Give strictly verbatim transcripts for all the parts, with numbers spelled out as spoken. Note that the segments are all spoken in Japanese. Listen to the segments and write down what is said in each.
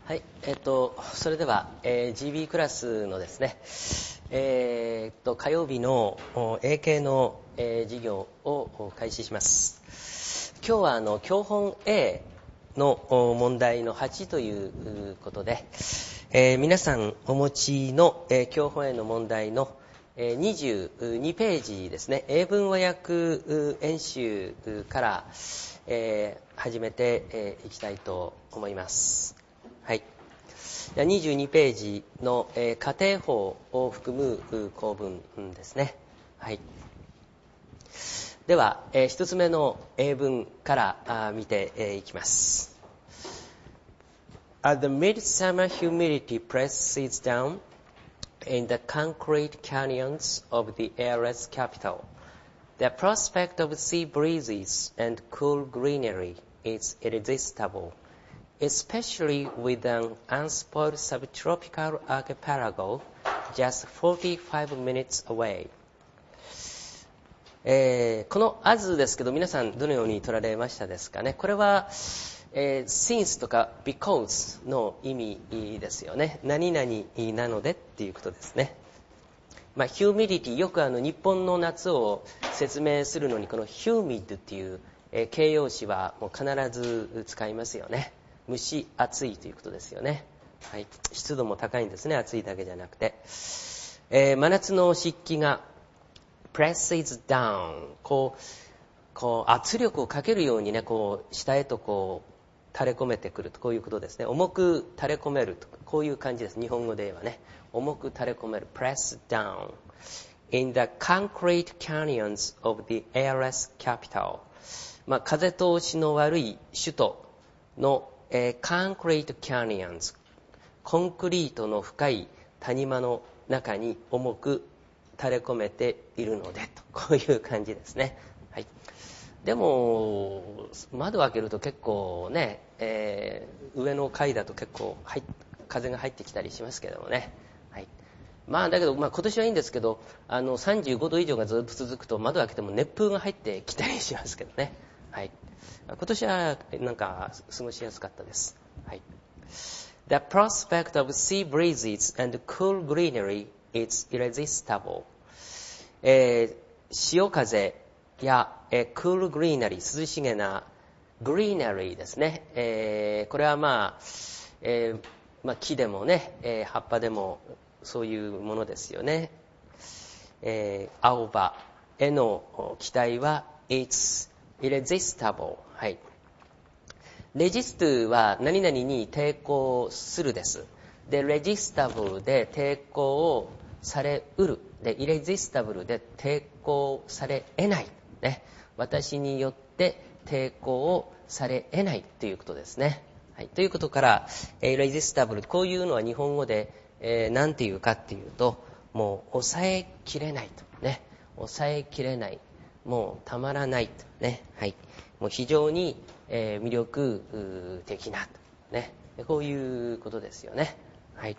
はい、えっと、それでは、えー、ジービー クラスのですね、えー、っと火曜日の英検の、えー、授業を開始します。今日はあの教本 A の問題のはちということで、えー、皆さんお持ちの、えー、教本 A の問題の、えー、にじゅうにページですね、英文和訳演習から、えー、始めてい、えー、きたいと思います。はい、にじゅうにページの、えー、家庭法を含む構文ですね。はい、では、えー、一つ目の英文からあ見てい、えー、きます。As the midsummer humidity presses down in the concrete canyons of the airless capital, the prospect of sea breezes and cool greenery is irresistible.Especially with an unspoiled subtropical archipelago just forty-five minutes away、えー、この as ですけど皆さんどのように取られましたですかね。これは、えー、since とか because の意味ですよね。何々なのでっていうことですね。まあ、humidity よくあの日本の夏を説明するのにこの humid っていう、えー、形容詞はもう必ず使いますよね。蒸し暑いということですよね。はい、湿度も高いんですね。暑いだけじゃなくて、えー、真夏の湿気が presses down こう、こう圧力をかけるようにね、こう下へとこう垂れ込めてくると、こういうことですね。重く垂れ込めると、こういう感じです。日本語で言えばね、重く垂れ込める press down in the concrete canyons of the airless capital、まあ、風通しの悪い首都のえー、concrete canyons コンクリートの深い谷間の中に重く垂れ込めているのでと、こういう感じですね。はい、でも窓を開けると結構ね、えー、上の階だと結構入風が入ってきたりしますけどもね。はい、まあだけど、まあ、今年はいいんですけど、あのさんじゅうごど以上がずっと続くと窓を開けても熱風が入ってきたりしますけどね。はい、今年はなんか過ごしやすかったです。はい、The prospect of sea breezes and cool greenery is irresistible、えー、潮風や、えー、cool greenery 涼しげな greenery ですね、えー、これはまあ、えーまあ、木でもね、えー、葉っぱでもそういうものですよね。えー、青葉への期待は It's irresistible、はい、レジストは何々に抵抗するです。で、レジスタブルで抵抗をされうる。で、イレジスタブルで抵抗され得ない。ね、私によって抵抗をされ得ないということですね。はい、ということから、イレジスタブル、こういうのは日本語で、えー、何て言うかっていうと、もう抑えきれないと。ね、抑えきれない。もうたまらないと。ね、はい、もう非常にえー、魅力的な、ね、こういうことですよね。はい、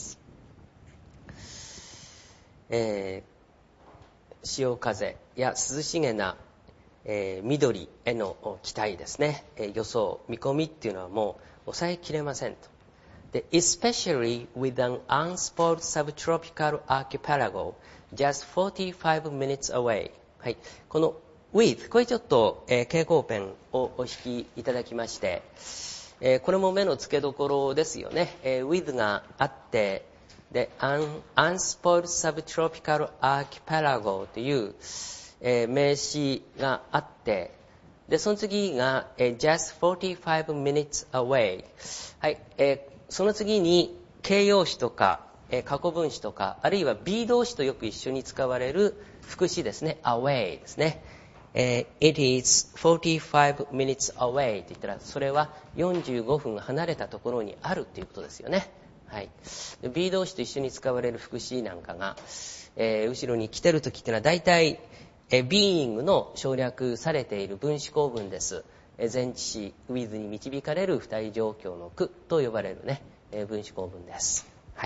えー、潮風や涼しげな、えー、緑への期待ですね、えー、予想見込みっていうのはもう抑えきれませんと。で especially with an unspoiled subtropical archipelago just forty-five minutes away、はい、このwith これちょっと、えー、蛍光ペンをお引きいただきまして、えー、これも目の付けどころですよね。えー、with があってで un, unspoiled subtropical archipelago という、えー、名詞があってでその次が、えー、just forty-five minutes away、はい、えー、その次に形容詞とか、えー、過去分詞とかあるいは be 動詞とよく一緒に使われる副詞ですね。away ですね。えー、it is forty-five minutes away と言ったらそれはよんじゅうごふん離れたところにあるということですよね。はい、be 動詞と一緒に使われる副詞なんかが、えー、後ろに来てるときっていうのは大体、えー、being の省略されている分詞構文です。えー、前置詞 with に導かれる付帯状況の句と呼ばれるね、えー、分詞構文です。はい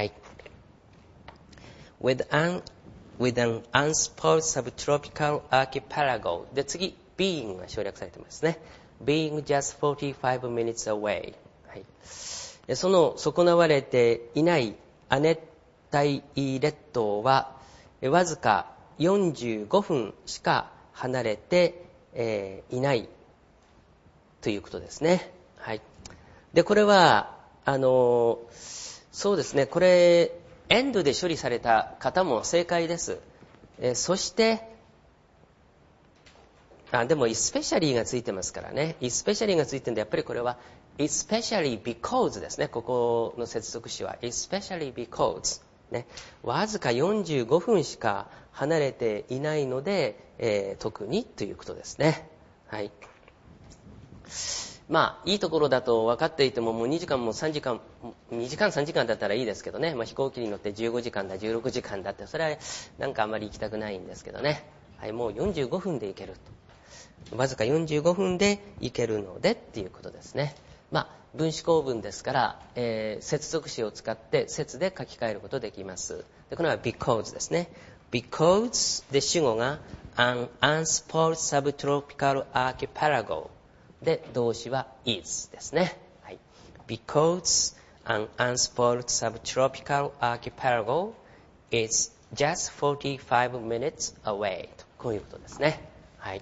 、with an with an unspoiled subtropical archipelago で次 being が省略されてますね。being just forty-five minutes away、はい、 その損なわれていない亜熱帯列島はわずかよんじゅうごふんしか離れて、えー、いないということですね。はい。で、これはあのそうですね、これエンドで処理された方も正解です。えー、そしてあでも especially がついてますからね。especially がついてるんで、やっぱりこれは especially because ですね。ここの接続詞は especially because、ね、わずかよんじゅうごふんしか離れていないので、えー、特にということですね。はい。まあいいところだと分かっていても、もうにじかんもさんじかん、にじかんさんじかんだったらいいですけどね。まあ、飛行機に乗ってじゅうごじかんだじゅうろくじかんだって、それはなんかあんまり行きたくないんですけどね。はい、もうよんじゅうごふんで行けると。わずかよんじゅうごふんで行けるのでっていうことですね。まあ分子構文ですから、えー、接続詞を使って接で書き換えることできます。で、これは because ですね。because で主語が an unspoiled subtropical archipelago で動詞は is ですね。はい、because an unspoiled subtropical archipelago is just forty-five minutes away と、こういうことですね。はい。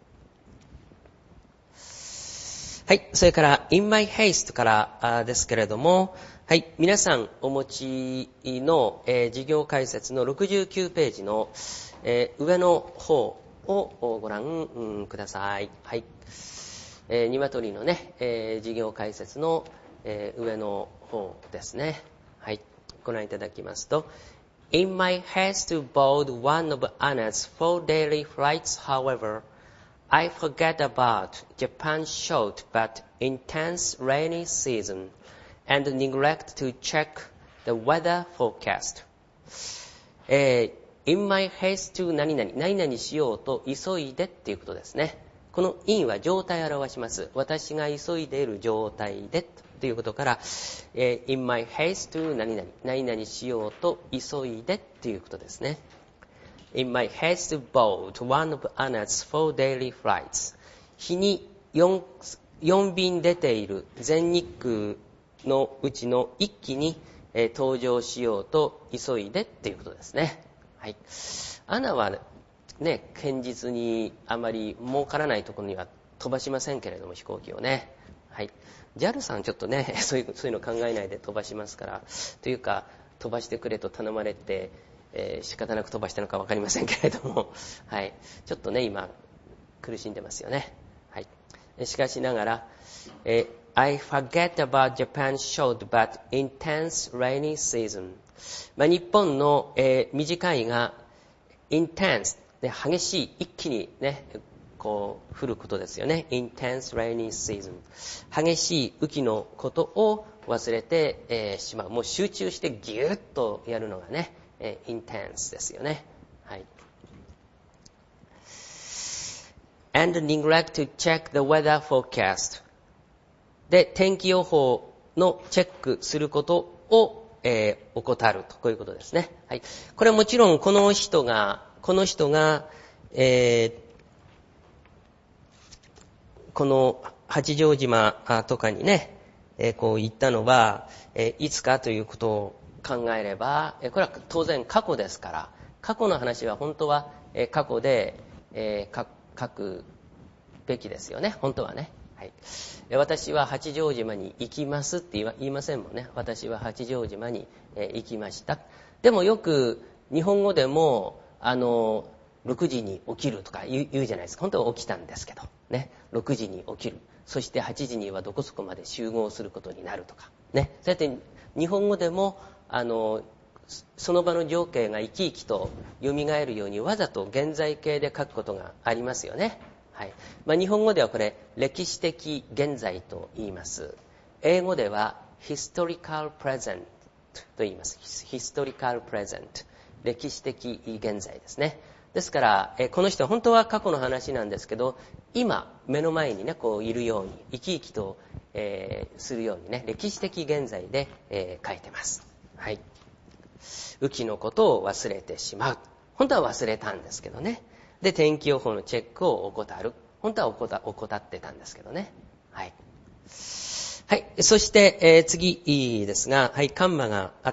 はい。それから、in my haste からですけれども、はい。皆さんお持ちの、えー、授業解説のろくじゅうきゅうページの、えー、上の方をご覧、うん、ください。はい。えー、鶏のね、えー、授業解説の、えー、上の方ですね。はい。ご覧いただきますと、in my haste to board one of Anna's four daily flights, however,I forget about Japan's short but intense rainy season and neglect to check the weather forecast. えー、in my haste to 何々、何々しようと急いでっていうことですね。この in は状態を表します。私が急いでいる状態でということから、えー、in my haste to 何々、何々しようと急いでっていうことですね。In my haste to board one of Anna's four daily flights. 日に 4, 4便出ている全日空のうちのいっ機に、えー、搭乗しようと急いでっていうことですね。はい。アナはね、堅実にあまり儲からないところには飛ばしませんけれども、飛行機をね。はい。ジャル さんちょっとね、そういう、そういうの考えないで飛ばしますから、というか、飛ばしてくれと頼まれて、えー、仕方なく飛ばしたのか分かりませんけれども、はい、ちょっとね今苦しんでますよね。はい、しかしながら、えー、I forget about Japan's short but intense rainy season、まあ、日本の、えー、短いが intense で激しい、一気にねこう降ることですよね。intense rainy season、 激しい雨季のことを忘れて、えー、しまう。もう集中してギュッとやるのがねえー、intense ですよね。はい。and neglect to check the weather forecast で、天気予報のチェックすることを、えー、怠ると、こういうことですね。はい。これはもちろんこの人が、この人が、えー、この八丈島とかにね、えー、こう行ったのは、えー、いつかということを考えれば、これは当然過去ですから、過去の話は本当は過去で書くべきですよね、本当はね。はい、私は八丈島に行きますって言いませんもんね。私は八丈島に行きました。でもよく日本語でもあのろくじに起きるとか言う、言うじゃないですか。本当は起きたんですけどね、ろくじに起きる、そしてはちじにはどこそこまで集合することになるとかね。そうやって日本語でもあのその場の情景が生き生きと蘇るようにわざと現在形で書くことがありますよね。はい。まあ、日本語ではこれ歴史的現在と言います。英語では historical present と言います。historical present、 歴史的現在ですね。ですからえこの人は本当は過去の話なんですけど、今目の前にねこういるように生き生きと、えー、するようにね歴史的現在で、えー、書いてます。はい。雨季のことを忘れてしまう。本当は忘れたんですけどね。で、天気予報のチェックを怠る。本当は怠ってたんですけどね。はい。 はい。そして、えー、次ですが、はい、カンマがあって、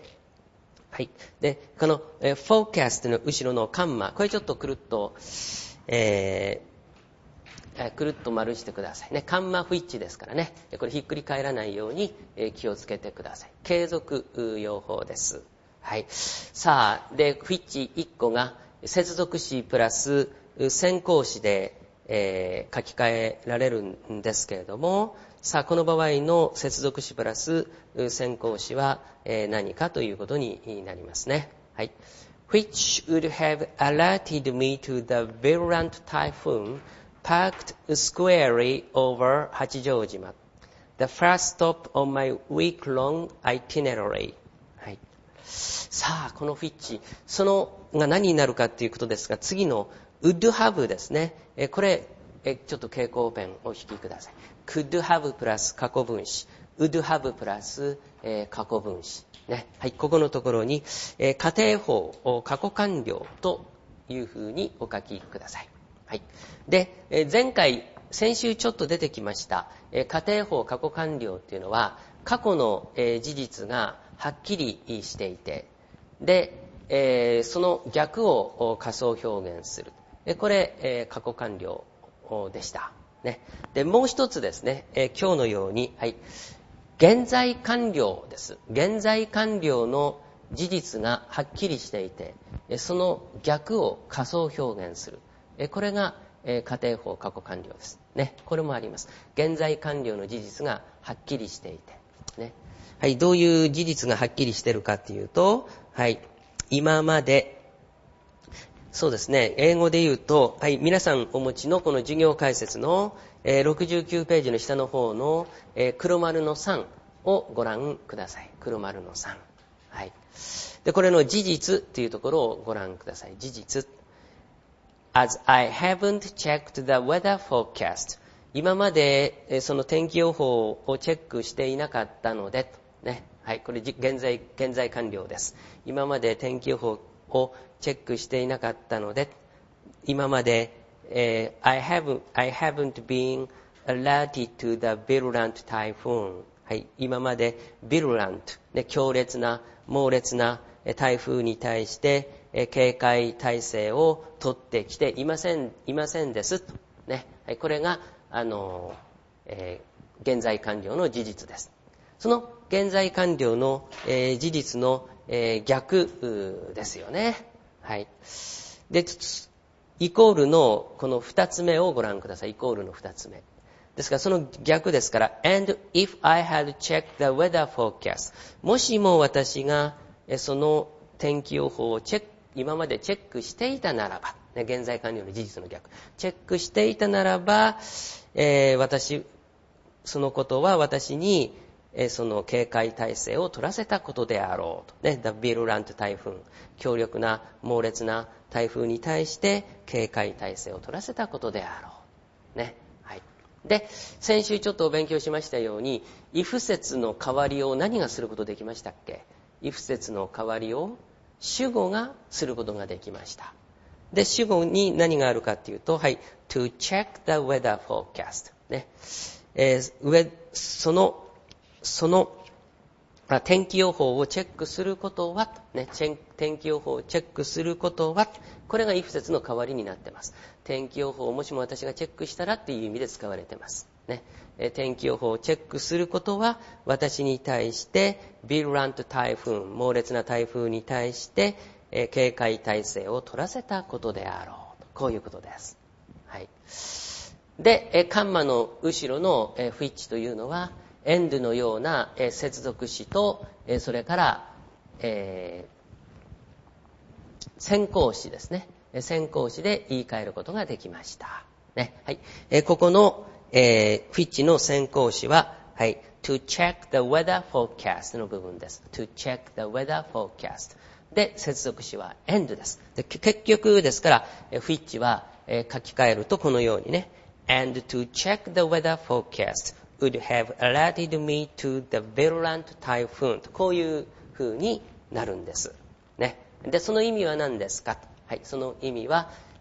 はい。で、この、えー、forecast の後ろのカンマ、これちょっとくるっと、えー、くるっと丸してくださいね。カンマフィッチですからね。これひっくり返らないように気をつけてください。継続用法です。はい。さあ、で、フィッチいっこが接続詞プラス先行詞で、えー、書き換えられるんですけれども、さあ、この場合の接続詞プラス先行詞は何かということになりますね。はい。which would have alerted me to the virulent typhoon parked squarely over 八丈島 the first stop on my week-long itinerary。はい。さあ、このフィッチ、そのが何になるかということですが、次の would have ですね。えこれえ、ちょっと蛍光ペンをお引きください。could have プラス過去分詞、would have プラス、えー、過去分詞。ね。はい、ここのところに、えー、仮定法、過去完了というふうにお書きください。はい。で、えー、前回、先週ちょっと出てきました、えー、仮定法過去完了っていうのは、過去の、えー、事実がはっきりしていて、で、えー、その逆を仮想表現する。これ、えー、過去完了でした。ね。で、もう一つですね、えー、今日のように、はい、現在完了です。現在完了の事実がはっきりしていて、その逆を仮想表現する。これが仮定法過去完了です。ね。これもあります。現在完了の事実がはっきりしていて。ね。はい。どういう事実がはっきりしているかっていうと、はい。今まで、そうですね。英語で言うと、はい。皆さんお持ちのこの授業解説のろくじゅうきゅうページの下の方の黒丸のさんをご覧ください。黒丸のさん。はい。で、これの事実っていうところをご覧ください。事実。As I haven't checked the weather forecast. 今までその天気予報をチェックしていなかったので、ね。はい。これ現在、現在完了です。今まで天気予報をチェックしていなかったので、今まで、えー、I haven't, I haven't been alerted to the virulent typhoon。はい。今まで virulent、ね、強烈な、猛烈な台風に対して、えー、警戒態勢を取ってきていません、いませんですと。ね。はい。これが、あの、えー、現在完了の事実です。その現在完了の、えー、事実の、えー、逆ですよね。はい。で、イコールのこの二つ目をご覧ください。イコールの二つ目。ですからその逆ですから、and if I had checked the weather forecast。もしも私がその天気予報をチェック、今までチェックしていたならば、ね、現在完了の事実の逆。チェックしていたならば、えー、私、そのことは私に、その警戒態勢を取らせたことであろうと。ね、The virulent typhoon。強力な猛烈な台風に対して警戒態勢を取らせたことであろう。ね。はい。で、先週ちょっとお勉強しましたように、if 節の代わりを何がすることできましたっけ？ if 節の代わりを主語がすることができました。で、主語に何があるかっていうと、はい。to check the weather forecast。ね。えー、上、その、その天気予報をチェックすることは、ね、天気予報をチェックすることは、これが if 節の代わりになっています。天気予報をもしも私がチェックしたらっていう意味で使われています。ね、天気予報をチェックすることは、私に対して、virulent typhoon、猛烈な台風に対して、警戒態勢を取らせたことであろう。こういうことです。はい。で、カンマの後ろのフィッチというのは、end のような接続詞と、それから、えー、先行詞ですね。先行詞で言い換えることができました。ね。はい。えー、ここの、えー、フィッチの先行詞は、はい。to check the weather forecast の部分です。to check the weather forecast。で、接続詞は end です。で、結局ですから、フィッチは、えー、書き換えるとこのようにね。and to check the weather forecast would have alerted me to the virulent typhoon こういう風になるんです。ね。で、その意味は何ですか？はい。その意味は、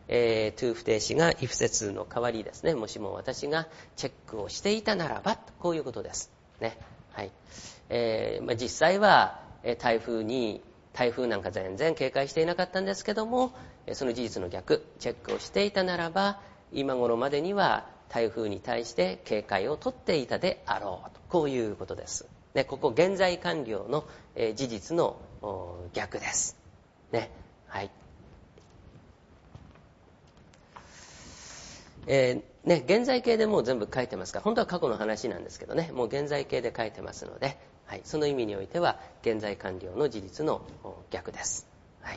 えー、to 不定詞が if 節の代わりですね。もしも私がチェックをしていたならば、こういうことです。ね。はい。えー、まあ、実際は、えー、台風に、台風なんか全然警戒していなかったんですけども、その事実の逆、チェックをしていたならば、今頃までには台風に対して警戒を取っていたであろうと。こういうことです。ね、ここ現在完了の、えー、事実の逆です。ね。はい。えー、ね、現在形でもう全部書いてますから、本当は過去の話なんですけどね、もう現在形で書いてますので、はい、その意味においては現在完了の事実の逆です。はい。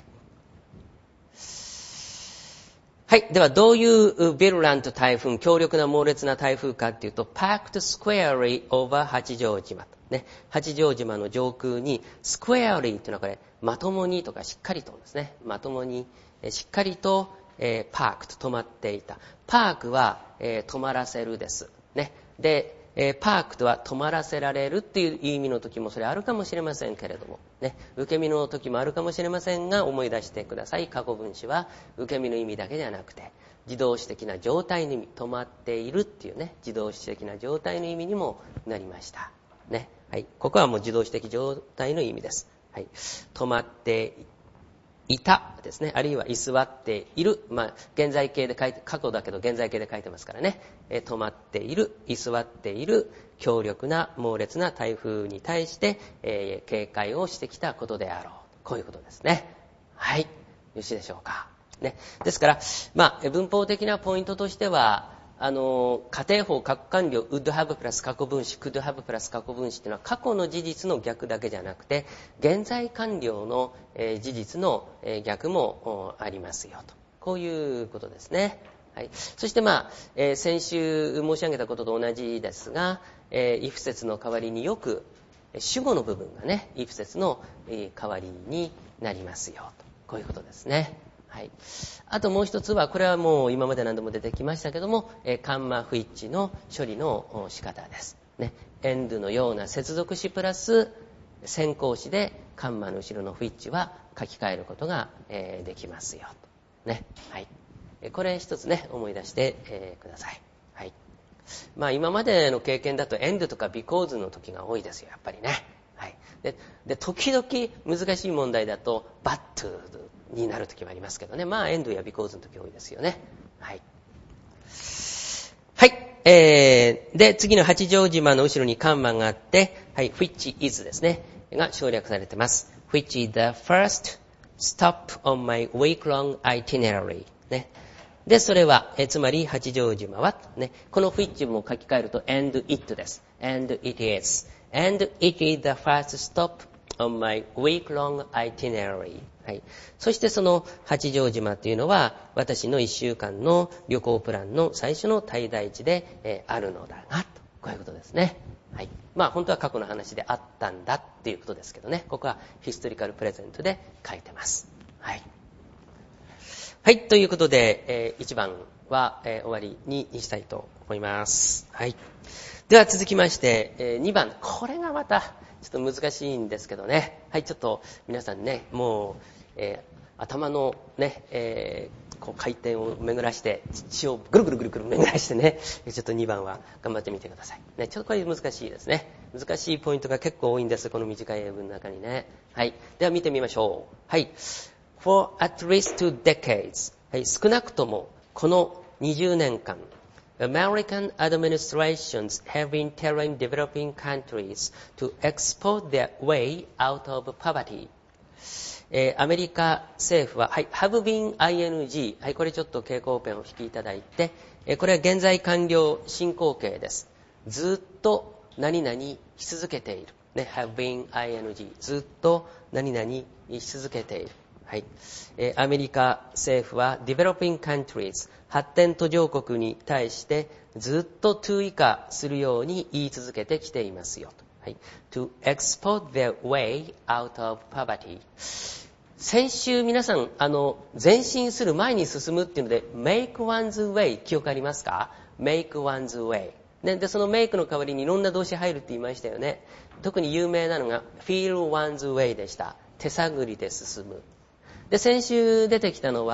はい。では、どういうビルラント台風、強力な猛烈な台風かっていうと、packed squarely over 八丈島。ね。八丈島の上空に、squarely っていうのはこれ、まともにとかしっかりとですね。まともに、しっかりと、えー、パークと止まっていた。パークは、えー、止まらせるです。ね。で、えー、パークとは止まらせられるっていう意味の時もそれあるかもしれませんけれども、ね、受け身の時もあるかもしれませんが、思い出してください。過去分詞は受け身の意味だけではなくて、自動詞的な状態の意味、止まっているっていうね、自動詞的な状態の意味にもなりました。ね。はい。ここはもう自動詞的状態の意味です。はい。止まっていたですね。あるいは居座っている。まあ、現在形で書いて、過去だけど現在形で書いてますからね。えー、止まっている、居座っている、強力な猛烈な台風に対して、えー、警戒をしてきたことであろう。こういうことですね。はい。よろしいでしょうか。ね。ですから、まあ、文法的なポイントとしては、あの、仮定法、過去完了、would have プラス過去分詞、could have プラス過去分詞っていうのは過去の事実の逆だけじゃなくて、現在完了の、えー、事実の、えー、逆もありますよと。こういうことですね。はい。そしてまあ、えー、先週申し上げたことと同じですが、えー、if 節の代わりによく、主語の部分がね、if 節の、えー、代わりになりますよと。こういうことですね。はい、あともう一つは、これはもう今まで何度も出てきましたけども、えー、カンマフィッチの処理の仕方です。ね、エンドのような接続詞プラス先行詞でカンマの後ろのフィッチは書き換えることが、えー、できますよと。ね、はい。これ一つね、思い出して、えー、ください。はい。まあ今までの経験だとエンドとかビコーズの時が多いですよ、やっぱりね。はい。で、で時々難しい問題だとバットになる時もありますけどね。まあエンドやビコーズの時多いですよね。はい。はい。えー、で、次の八丈島の後ろにカンマがあって、はい、which is ですね。が省略されてます。which is the first stop on my week-long itinerary。ね。で、それは、えつまり八丈島は、ね、この which も書き換えると and it です。and it is。and it is the first stop on my week-long itinerary。はい。そしてその八丈島というのは、私の一週間の旅行プランの最初の滞在地で、えー、あるのだが、と。こういうことですね。はい。まあ本当は過去の話であったんだっていうことですけどね。ここはヒストリカルプレゼントで書いてます。はい。はい。ということで、えー、いちばんは、えー、終わりにしたいと思います。はい。では続きまして、えー、にばん。これがまたちょっと難しいんですけどね。はい。ちょっと皆さんね、もう、えー、頭のね、えー、こう回転を巡らして、血をぐるぐるぐるぐる巡らしてね、ちょっとにばんは頑張ってみてください。ね、ちょっとこれ難しいですね。難しいポイントが結構多いんです。この短い英文の中にね。はい。では見てみましょう。はい。for at least two decades、はい、少なくともこのにじゅうねんかん American administrations have been telling developing countries to export their way out of poverty、えー、アメリカ政府は、はい、have been ing、はい、これちょっと蛍光ペンを引きいただいて、えー、これは現在完了進行形です。ずっと何々し続けている、ね、have been ing、ずっと何々し続けている。はい、えー、アメリカ政府は developing countries 発展途上国に対してずっと to 以下するように言い続けてきていますよと、はい、to export their way out of poverty。 先週皆さんあの前進する前に進むっていうので make one's way 記憶ありますか？ make one's way、ね、でその make の代わりにいろんな動詞入るって言いましたよね。特に有名なのが feel one's way でした。手探りで進む。で、先週出てきたのは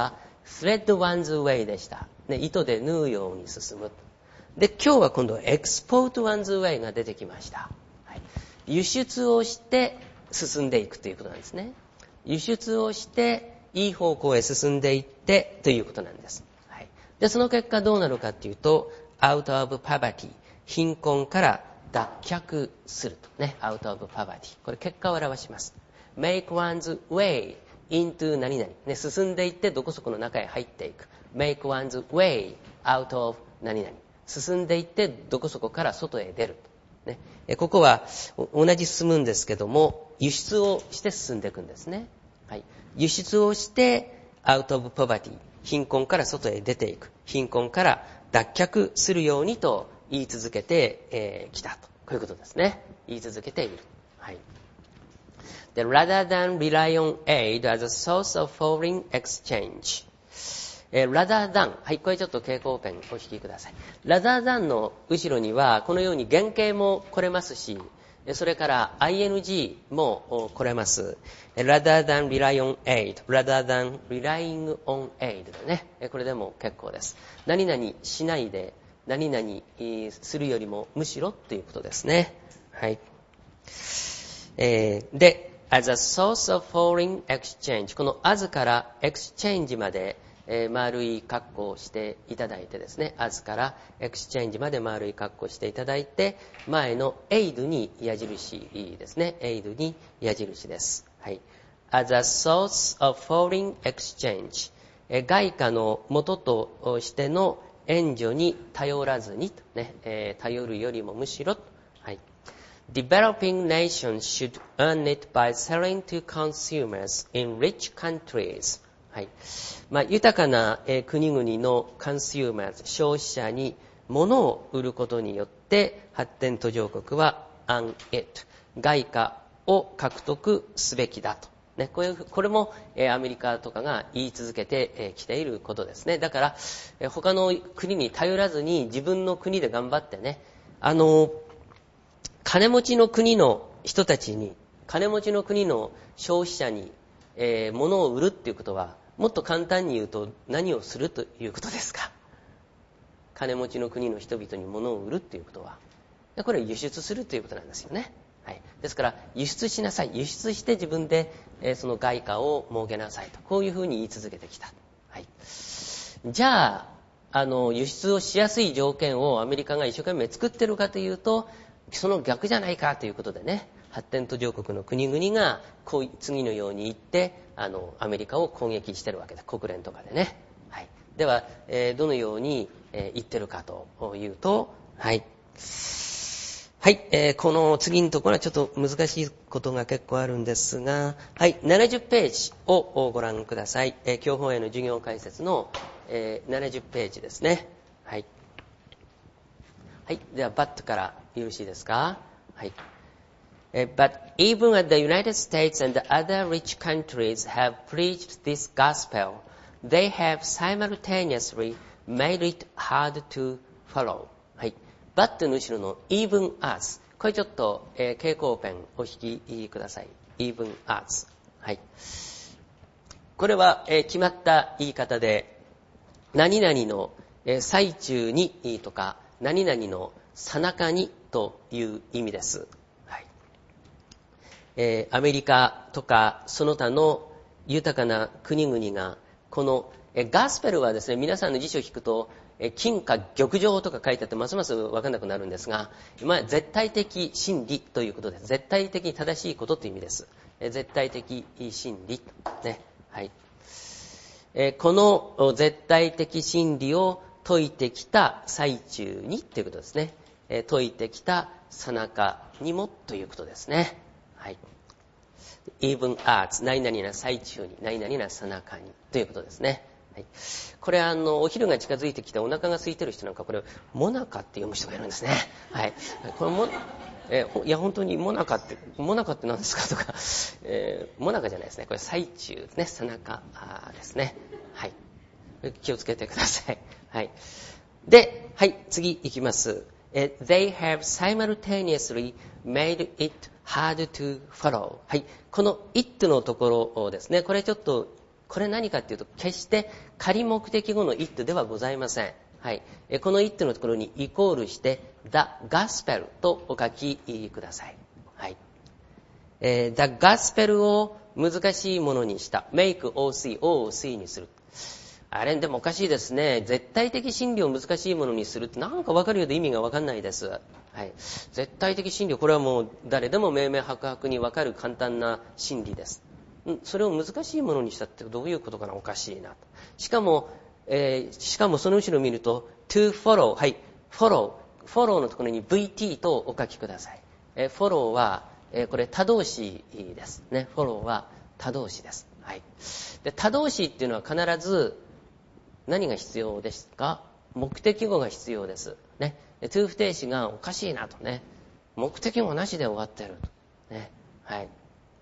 thread one's way でした。ね、糸で縫うように進む。で、今日は今度は export one's way が出てきました。はい、輸出をして進んでいくということなんですね。輸出をしていい方向へ進んでいってということなんです。はい、で、その結果どうなるかというと、out of poverty、貧困から脱却するとね、out of poverty。これ結果を表します。make one's way into 何々、ね、進んでいってどこそこの中へ入っていく。make one's way out of 何々。進んでいってどこそこから外へ出る。ね、ここは同じ進むんですけども、輸出をして進んでいくんですね。はい、輸出をして out of poverty、貧困から外へ出ていく。貧困から脱却するようにと言い続けてき、えー、たと。こういうことですね。言い続けている。はい。で、rather than rely on aid as a source of foreign exchange。えー、rather than。はい、これちょっと蛍光ペンお引きください。rather than の後ろには、このように原型も来れますし、それから アイエヌジー も来れます。rather than rely on aid、rather than relying on aid でね、これでも結構です。何々しないで、何々するよりもむしろということですね。はい。えー、で、as a source of foreign exchange、この as から exchange まで、えー、丸い括弧をしていただいてですね、as から exchange まで丸い括弧をしていただいて、前の aid に矢印ですね、aid に矢印です。はい。as a source of foreign exchange、えー、外貨の元としての援助に頼らずに、ねえー、頼るよりもむしろ、はい、Developing nations should earn it by selling to consumers in rich countries、はいまあ、豊かな、えー、国々の consumers、消費者に物を売ることによって発展途上国は earn it、外貨を獲得すべきだと。ね、これ、これも、えー、アメリカとかが言い続けてき、えー、ていることですね。だから、えー、他の国に頼らずに自分の国で頑張ってね、あの、金持ちの国の人たちに、金持ちの国の消費者に、えー、物を売るっていうことは、もっと簡単に言うと何をするということですか。金持ちの国の人々に物を売るっていうことは、これは輸出するということなんですよね。はい、ですから輸出しなさい、輸出して自分で、えー、その外貨を設けなさいと、こういうふうに言い続けてきた。はい、じゃあ、あの輸出をしやすい条件をアメリカが一生懸命作ってるかというと、その逆じゃないかということでね、発展途上国の国々がこう次のように言ってあのアメリカを攻撃してるわけです、国連とかでね。はい、では、えー、どのように、えー、言ってるかというと、はいはい、えー、この次のところはちょっと難しいことが結構あるんですが、はい、ななじゅっページをご覧ください。えー、教法への授業解説の、えー、ななじゅっページですね。はい。はい、では、but からよろしいですか。はい。Uh, but even as the United States and the other rich countries have preached this gospel, they have simultaneously made it hard to follow. はい。but の後ろの even as。これちょっと、えー、蛍光ペンお引きください。even as。はい。これは、えー、決まった言い方で、何々の、えー、最中にとか、何々の最中にという意味です。えー、アメリカとかその他の豊かな国々がこの、えー、ガスペルはですね、皆さんの辞書を引くと、えー、金貨玉状とか書いてあってますます分かんなくなるんですが、まあ、絶対的真理ということです。絶対的に正しいことという意味です。えー、絶対的真理、ね、はい。えー、この絶対的真理を説いてきた最中にということですね。えー、説いてきた最中にもということですね。はい。even as 何々な最中に、何々な最中にということですね。はい。これあのお昼が近づいてきてお腹が空いてる人なんかこれモナカって読む人がいるんですね。はい。これもえいや本当にモナカってモナカって何ですかとか、えー、モナカじゃないですね。これ最中ですね。最中ですね。はい。気をつけてください。はい。で、はい次いきます。They have simultaneously made it hard to follow. はい。この it のところですね。これちょっとこれ何かっていうと、決して仮目的語の it ではございません。はい。この it のところにイコールして、the gospel とお書きください。はい。えー、the gospel を難しいものにした。make oc, o を c にする。あれ、でもおかしいですね。絶対的真理を難しいものにするってなんかわかるようで意味がわかんないです。はい。絶対的真理、これはもう誰でも明々白々にわかる簡単な真理です。それを難しいものにしたってどういうことかな、おかしいな。しかも、えー、しかもその後ろを見ると to follow、はい、follow、follow のところに vt とお書きください。えー、follow は、えー、これ他動詞ですね。follow は他動詞です。はい。で、他動詞っていうのは必ず何が必要ですか？目的語が必要です。ね。to 不定詞がおかしいなとね。目的語なしで終わってると。ね。はい。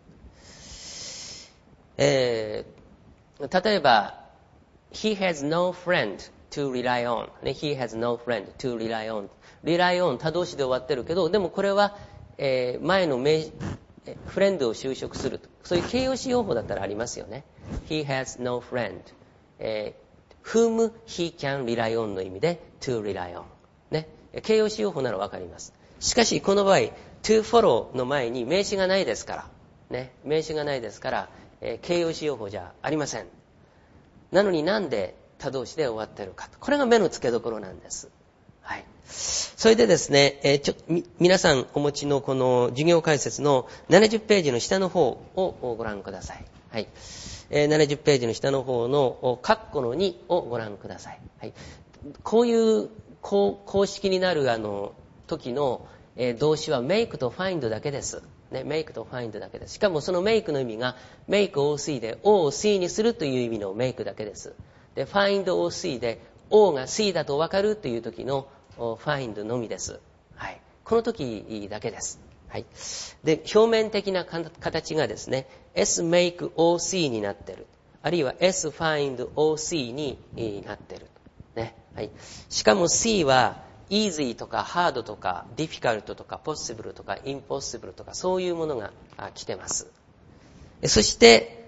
えー、例えば、he has no friend to rely on、ね。he has no friend to rely on。rely on 他動詞で終わってるけど、でもこれは、えー、前の名、フレンドを修飾する。そういう形容詞用法だったらありますよね。he has no friend、えーwhom he can rely on の意味で to rely on、ね、形容詞用法ならわかります。しかしこの場合 to follow の前に名詞がないですから、ね、名詞がないですから、えー、形容詞用法じゃありません。なのになんで他動詞で終わってるか、これが目の付けどころなんです。はい。それでですね、えー、ちょみ皆さんお持ちのこの授業解説のななじゅっページの下の方をご覧ください。はい。ななじゅっページの下の方の括弧のにをご覧ください。はい、こういう公式になるあの時の動詞は make と find だけです。ね、make と find だけです。しかもその make の意味が make oc で o を c にするという意味の make だけです。で、find oc で o が c だと分かるという時の find のみです。はい、この時だけです。はい、で表面的な形がですね S make oc になってる、あるいは S find oc になってる、ね、はい、しかも C は easy とか hard とか difficult とか possible とか impossible とかそういうものが来てます。そして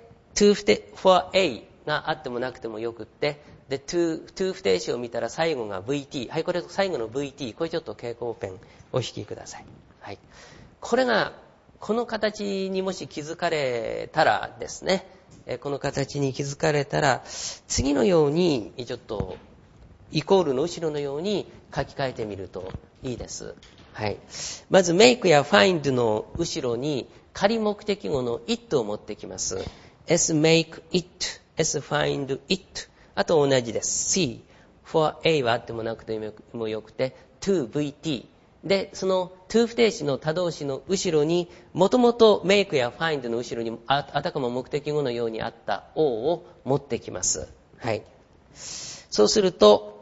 to for A があってもなくてもよくって、で to, to 不定詞を見たら最後が ブイティー、 はい、これ最後の ブイティー、 これちょっと蛍光ペンお引きください。はい、これがこの形にもし気づかれたらですね、この形に気づかれたら次のようにちょっとイコールの後ろのように書き換えてみるといいです。はい、まず make や find の後ろに仮目的語の it を持ってきます。 S make it、 S find it、 あと同じです。 C for A はあってもなくてもよくて to ブイティーで、その to 不定詞の他動詞の後ろにもともと make や find の後ろに あ, あたかも目的語のようにあった O を持ってきます。はい。そうすると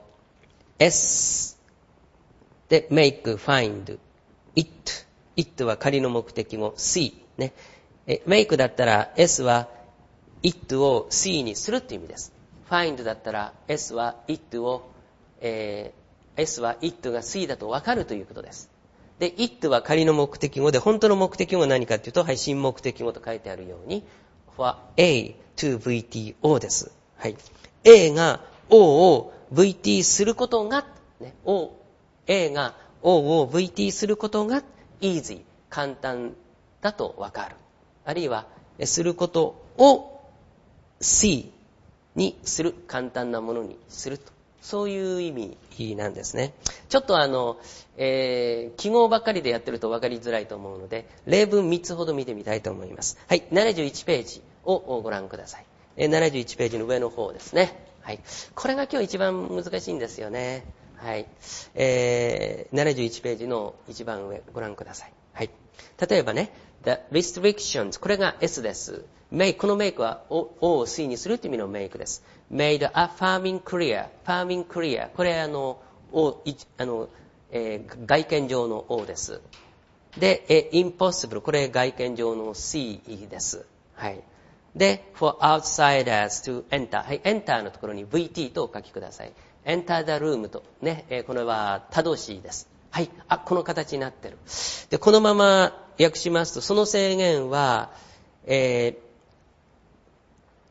S で make, find, it、 it は仮の目的語 C、ね、え make だったら S は it を C にするっていう意味です。 find だったら S は it を、えーS は it が C だと分かるということです。で、it は仮の目的語で、本当の目的語は何かというと、はい、新目的語と書いてあるように、for A to ブイティー O です。はい。A が O を ブイティー することが、ね、O、A が O を ブイティー することが easy、簡単だと分かる。あるいは、することを C にする、簡単なものにすると。そういう意味なんですね。ちょっとあの、えー、記号ばっかりでやってると分かりづらいと思うので、例文みっつほど見てみたいと思います。はい、ななじゅういちページをご覧ください。えー、ななじゅういちページの上の方ですね。はい、これが今日一番難しいんですよね。はい、えー、ななじゅういちページの一番上ご覧ください。はい、例えばね、the restrictions、これが S です。make、この make は O を C にするという意味の make です。made a farming career、farming career、これあの、O、あの、えー、外見上の O です。で、え impossible、これ外見上の C です。はい。で、for outsiders to enter、はい、enter のところに ブイティー とお書きください。enter the room とね、えー、これは他動詞です。はい、あ、この形になってる。で、このまま訳しますと、その制限は、えー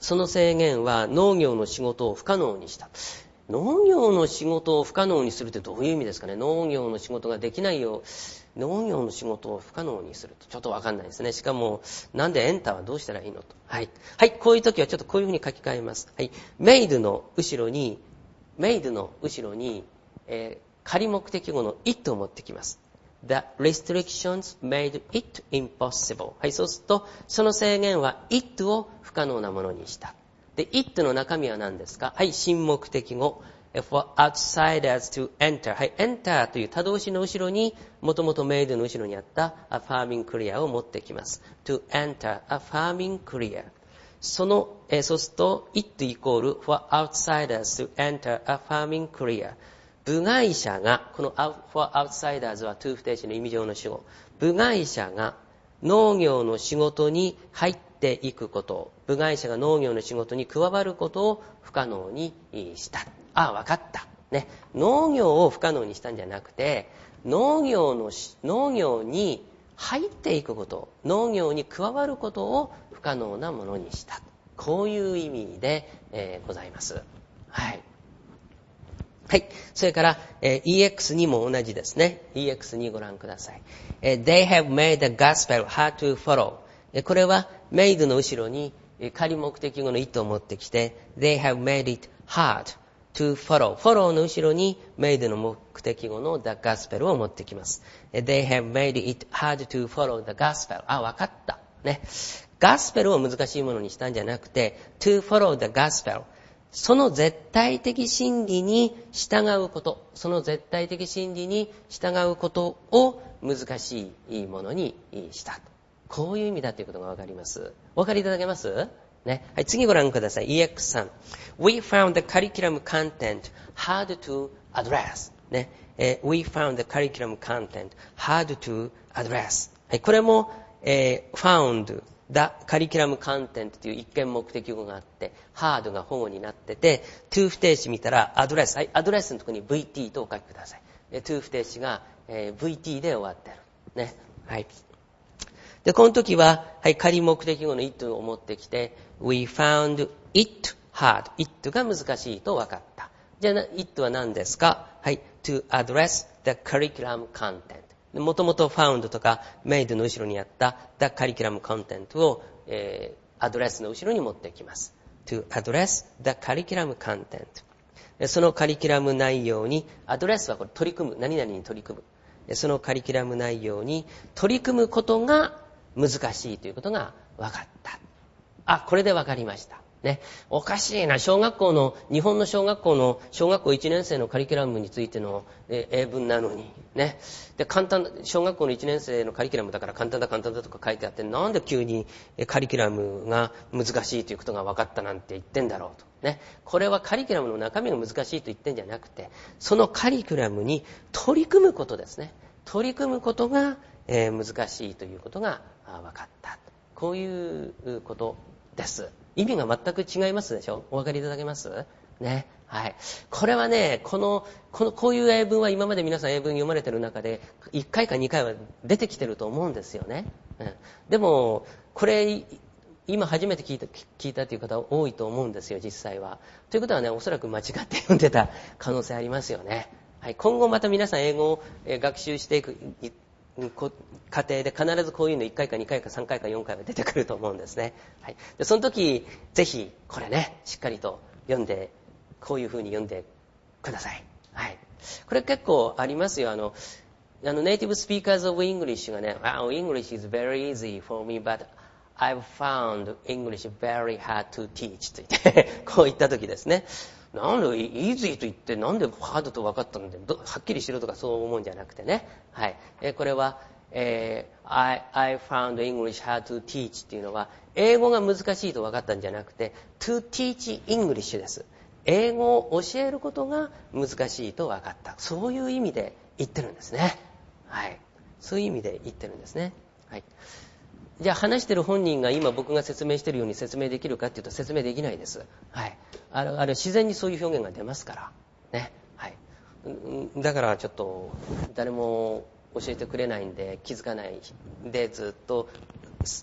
その制限は農業の仕事を不可能にした。農業の仕事を不可能にするってどういう意味ですかね。農業の仕事ができないよう、農業の仕事を不可能にするとちょっとわかんないですね。しかも、なんでエンターはどうしたらいいのと。はい。はい、こういう時はちょっとこういうふうに書き換えます。はい。メイドの後ろに、メイドの後ろに、えー、仮目的語の it を持ってきます。The restrictions made it impossible. はい、そうすると、その制限は it を不可能なものにした。で、it の中身は何ですか？はい、新目的語。for outsiders to enter. はい、enter という他動詞の後ろに、もともと made の後ろにあった affirming clear を持ってきます。to enter affirming clear. その、えー、そうすると、it イコール for outsiders to enter affirming clear. 部外者が、この for outsiders は to 不定詞の意味上の主語。部外者が農業の仕事に入っていくこと、部外者が農業の仕事に加わることを不可能にした。ああ、わかった。ね。農業を不可能にしたんじゃなくて、農業の、農業に入っていくこと、農業に加わることを不可能なものにした。こういう意味で、えー、ございます。はい。はい。それから、えー、イーエックスに も同じですね。イーエックスに ご覧ください。えー、They have made the gospel hard to follow。えー、これは、made の後ろに、えー、仮目的語の it を持ってきて、They have made it hard to follow。follow の後ろに、made の目的語の the gospel を持ってきます。えー、They have made it hard to follow the gospel。あ、わかった。ね。ガスペルを難しいものにしたんじゃなくて、to follow the gospel。その絶対的真理に従うこと、その絶対的真理に従うことを難しいものにした。こういう意味だということがわかります。お分かりいただけますね。はい、次ご覧ください。イーエックスさん。We found the curriculum content hard to address. ね。えー、We found the curriculum content hard to address. はい、これも、えー、found the curriculum content という一見目的語があって、hard が保護になってて、to 不定詞見たら address。はい、アドレスのところに ブイティー とお書きください。to 不定詞が、えー、ブイティー で終わってる。ね。はい。で、この時は、はい、仮目的語の it を持ってきて、we found it hard。it が難しいと分かった。じゃあ、it は何ですか？はい、to address the curriculum content。もともと found とか made の後ろにあった the curriculum content を、えー、アドレスの後ろに持ってきます。to address the curriculum content。そのカリキュラム内容に、アドレスはこれ取り組む、何々に取り組む。そのカリキュラム内容に取り組むことが難しいということが分かった。あ、これで分かりました。ね。おかしいな。小学校の、日本の小学校の、小学校いちねん生のカリキュラムについての、えー、英文なのに。ね。で、簡単、小学校のいちねん生のカリキュラムだから簡単だ簡単だとか書いてあって、なんで急にカリキュラムが難しいということが分かったなんて言ってんだろうと。ね。これはカリキュラムの中身が難しいと言ってんじゃなくて、そのカリキュラムに取り組むことですね。取り組むことが、えー、難しいということが分かった。こういうことです。意味が全く違いますでしょ？お分かりいただけますね。はい。これはね、この、この、こういう英文は今まで皆さん英文読まれてる中で、いっかいかにかいは出てきてると思うんですよね。うん、でも、これ、今初めて聞いた、聞いたという方多いと思うんですよ、実際は。ということはね、おそらく間違って読んでた可能性ありますよね。はい。今後また皆さん英語を学習していく、過程で必ずこういうのいっかいかにかいかさんかいかよんかいは出てくると思うんですね。はい、でその時ぜひこれねしっかりと読んでこういう風に読んでください。はい、これ結構ありますよ。あのあのネイティブスピーカーズオブイングリッシュがね、wow, English is very easy for me, but I've found English very hard to teach と言ってこう言った時ですね。なんでイージーと言ってなんでハードと分かったんではっきりしろとかそう思うんじゃなくてね。はい。えー、これは、えー、I, I found English hard to teach っていうのは英語が難しいと分かったんじゃなくて to teach English です。英語を教えることが難しいと分かった。そういう意味で言ってるんですね。はい。そういう意味で言ってるんですね。はい。じゃあ話してる本人が今僕が説明してるように説明できるかっていうと説明できないです。はい。あれ、あれ自然にそういう表現が出ますから。ね。はい。だからちょっと誰も教えてくれないんで気づかないでずっと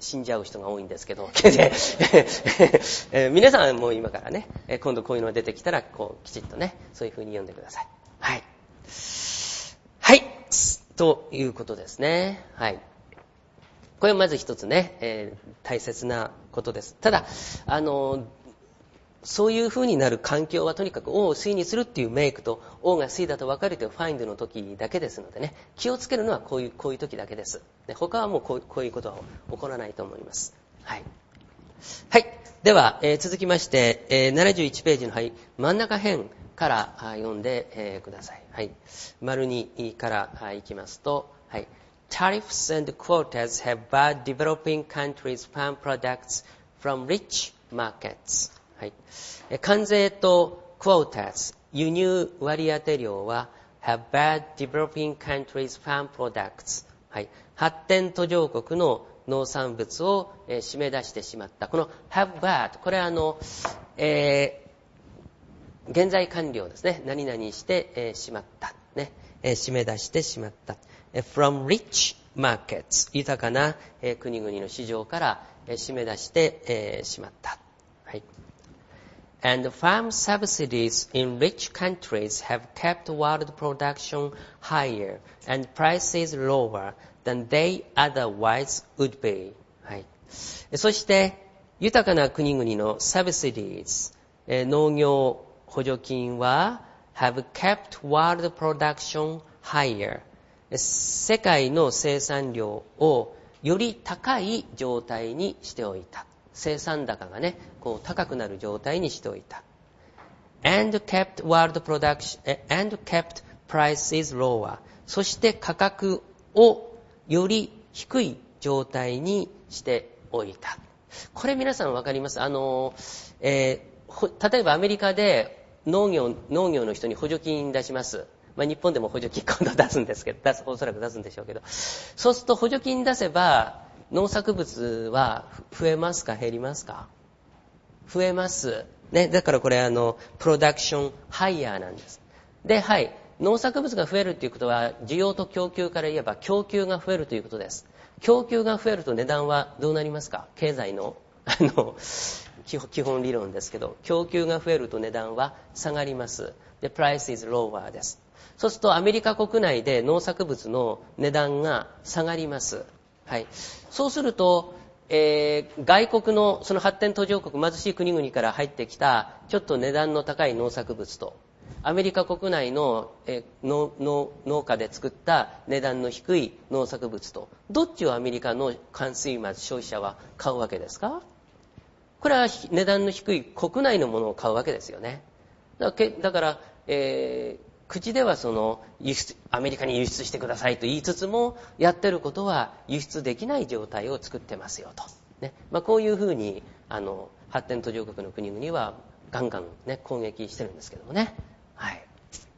死んじゃう人が多いんですけどえー、皆さんも今からね、今度こういうのが出てきたらこうきちっとね、そういう風に読んでください。はいはいということですね。はい、これはまず一つね、えー、大切なことです。ただあのそういう風になる環境はとにかく O を C にするっていうメイクと O が C だと分かるという Find の時だけですのでね、気をつけるのはこういうこういう時だけです。で他はもうこう、こういうことは起こらないと思います。はい。はい。では、えー、続きまして、えー、ななじゅういちページの、はい、真ん中辺から読んで、えー、ください。はい。丸にから、はい、いきますと、はい。Tariffs and quotas have barred developing countries' farm products from rich markets.はい、関税と quotas 輸入割当料は have barred developing countries' farm products、はい、発展途上国の農産物を、えー、締め出してしまった。この have barred これはあの、えー、現在完了ですね。何々して、えー、しまった、ねえー、締め出してしまった。from rich markets 豊かな、えー、国々の市場から、えー、締め出して、えー、しまった。はい。And farm subsidies in rich countries have kept world production higher and prices lower than they otherwise would be. はい。そして、豊かな国々の subsidies、農業補助金は have kept world production higher。世界の生産量をより高い状態にしておいた。生産高がね、こう高くなる状態にしておいた。and kept world production and kept prices lower。そして価格をより低い状態にしておいた。これ皆さんわかります？あの、えー、例えばアメリカで農業農業の人に補助金出します。まあ、日本でも補助金今度出すんですけど、出すおそらく出すんでしょうけど、そうすると補助金出せば農作物は増えますか減りますか？増えます。ね、だからこれあの、プロダクションハイヤーなんです。で、はい。農作物が増えるということは、需要と供給から言えば供給が増えるということです。供給が増えると値段はどうなりますか？経済の、あの、基本理論ですけど、供給が増えると値段は下がります。で、price is lower です。そうするとアメリカ国内で農作物の値段が下がります。はい。そうすると、えー、外国のその発展途上国貧しい国々から入ってきたちょっと値段の高い農作物とアメリカ国内の、えー、農, 農, 農家で作った値段の低い農作物とどっちをアメリカのカンスーマー消費者は買うわけですか？これは値段の低い国内のものを買うわけですよね。だから、だから、えー口ではその輸出アメリカに輸出してくださいと言いつつもやってることは輸出できない状態を作ってますよと、ねまあ、こういうふうにあの発展途上国の国々はガンガン、ね、攻撃してるんですけどもね、はい、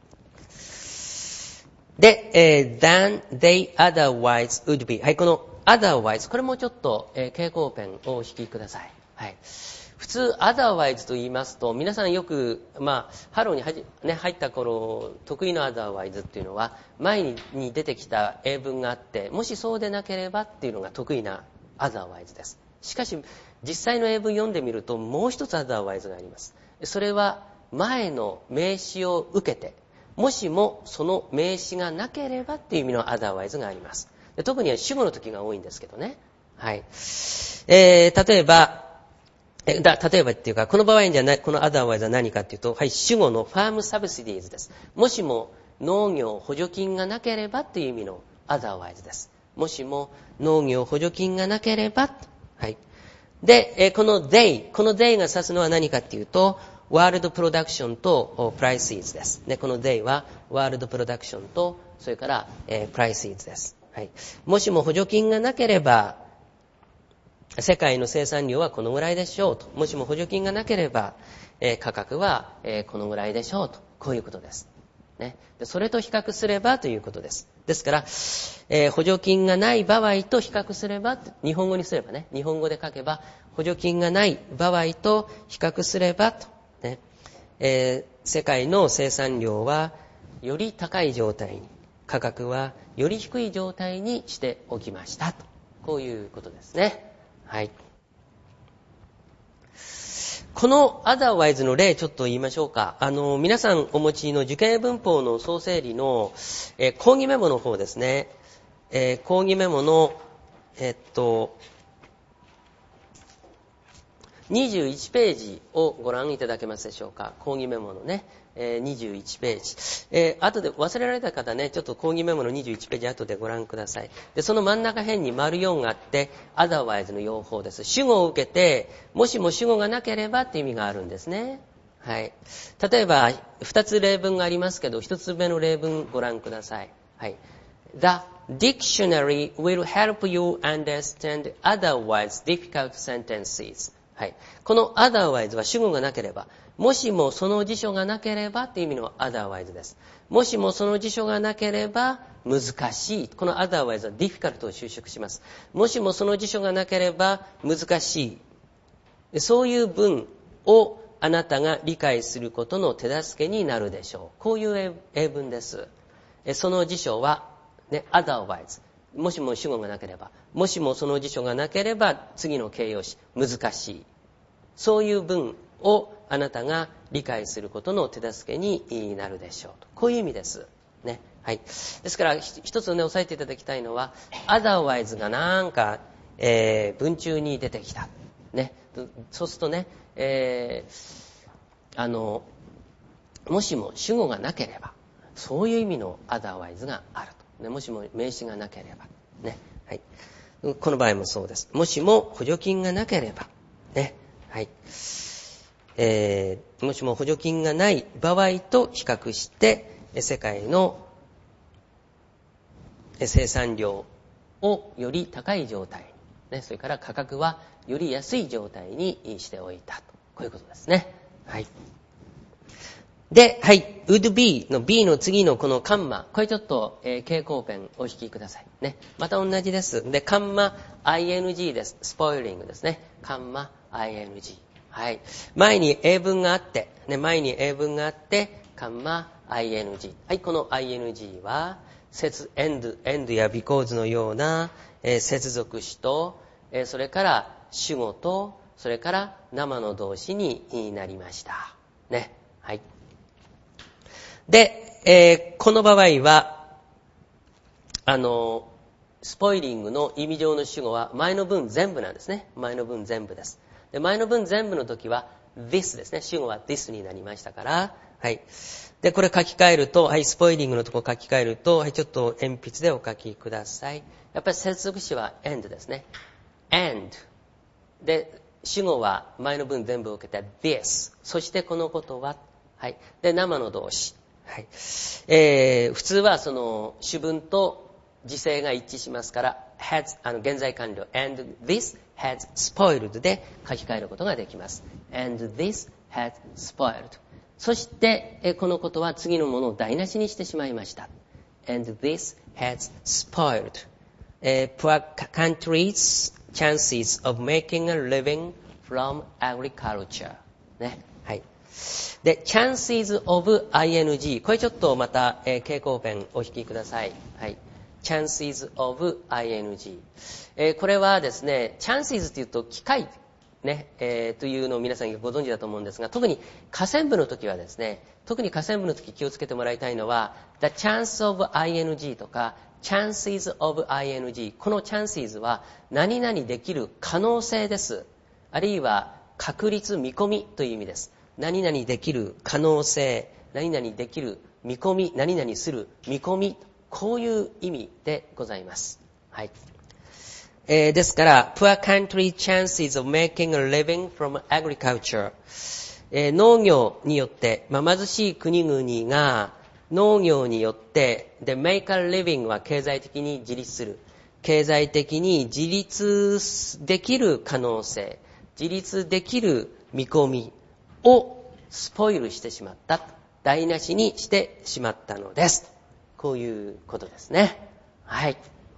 で、えー、than they otherwise would be、はい、この otherwise これもちょっと、えー、蛍光ペンをお引きください、はい。普通 otherwise と言いますと皆さんよく、まあ、ハローにはじ、ね、入った頃得意の otherwise っていうのは前に出てきた英文があってもしそうでなければっていうのが得意な otherwise です。しかし実際の英文読んでみるともう一つ otherwise があります。それは前の名詞を受けてもしもその名詞がなければっていう意味の otherwise があります。特に主語の時が多いんですけどね、はいえー、例えばだ例えばっていうか、この場合じゃない、この otherwise は何かっていうと、はい、主語の farm subsidies です。もしも農業補助金がなければっていう意味の otherwise です。もしも農業補助金がなければ、はい。で、この they、この they が指すのは何かっていうと、ワールドプロダクションとプライスイズです。で、この they はワールドプロダクションと、それから、えー、プライスイズです。はい。もしも補助金がなければ、世界の生産量はこのぐらいでしょうと。もしも補助金がなければ、えー、価格は、えー、このぐらいでしょうと。こういうことです。ね。で、それと比較すればということです。ですから、えー、補助金がない場合と比較すれば、日本語にすればね、日本語で書けば、補助金がない場合と比較すればと、ねえー、世界の生産量はより高い状態に、価格はより低い状態にしておきましたと。こういうことですね。 はい。この otherwise の例ちょっと言いましょうか。あの、皆さんお持ちの受験文法の総整理の、えー、講義メモの方ですね。えー、講義メモの、えー、っと、にじゅういちページをご覧いただけますでしょうか。講義メモのね、えー、にじゅういちページ。えー、後で忘れられた方ね、ちょっと講義メモのにじゅういちページ後でご覧ください。で、その真ん中辺に丸よんがあって、otherwise の用法です。主語を受けて、もしも主語がなければって意味があるんですね。はい。例えば、二つ例文がありますけど、一つ目の例文ご覧ください。はい。The dictionary will help you understand otherwise difficult sentences.はい。この otherwise は主語がなければ、もしもその辞書がなければっていう意味の otherwise です。もしもその辞書がなければ難しい。この otherwise は difficult を修飾します。もしもその辞書がなければ難しい。そういう文をあなたが理解することの手助けになるでしょう。こういう英文です。その辞書は、ね、otherwise。もしも主語がなければ、もしもその辞書がなければ次の形容詞、難しい。そういう文をあなたが理解することの手助けになるでしょうと。こういう意味です。ね。はい。ですから、一つね、押さえていただきたいのは、otherwise がなんか、えー、文中に出てきた。ね。そうするとね、えー、あの、もしも主語がなければ、そういう意味の otherwise があると。ね、もしも名詞がなければ。ね。はい。この場合もそうです。もしも補助金がなければ。ね。はい。えー、もしも補助金がない場合と比較して、世界の生産量をより高い状態に、ね、それから価格はより安い状態にしておいたと。こういうことですね。はい。で、はい、would be の be の次のこのカンマ、これちょっと、えー、蛍光ペンお引きください。ね。また同じです。で、カンマ ing です。スポイリングですね。カンマ ing。はい。前に英文があって、ね、前に英文があって、カンマ ing。はい、この ing は、接、end、end や because のような、えー、接続詞と、えー、それから主語と、それから生の動詞になりました。ね。はい。で、えー、この場合は、あの、スポイリングの意味上の主語は前の文全部なんですね。前の文全部です。で、前の文全部の時は this ですね。主語は this になりましたから、はい。で、これ書き換えると、はい、スポイリングのところ書き換えると、はい、ちょっと鉛筆でお書きください。やっぱり接続詞は end ですね。and。で、主語は前の文全部を受けて this。そしてこのことは、はい。で、生の動詞。はい。えー、普通はその主文と時制が一致しますから、has、あの、現在完了。and this has spoiled で書き換えることができます。and this has spoiled。そして、えこのことは次のものを台無しにしてしまいました。and this has spoiled、えー、poor countries' chances of making a living from agriculture。ね。はい。で、chances of ing。これちょっとまた、えー、蛍光ペンお引きください。はい。chances of ing。えー、これはですね、chances というと機会、ね、えー、というのを皆さんご存知だと思うんですが、特に下線部の時はですね、特に下線部の時気をつけてもらいたいのは、the chance of ing とか、chances of ing。この chances は何々できる可能性です。あるいは確率、見込みという意味です。何々できる可能性、何々できる見込み、何々する見込み、こういう意味でございます。はい。えー、ですから、poor country chances of making a living from agriculture、えー、農業によって、まあ、貧しい国々が農業によって、で、make a living は経済的に自立する。経済的に自立できる可能性、自立できる見込みをスポイルしてしまった。台無しにしてしまったのです。こういうことですね。はい。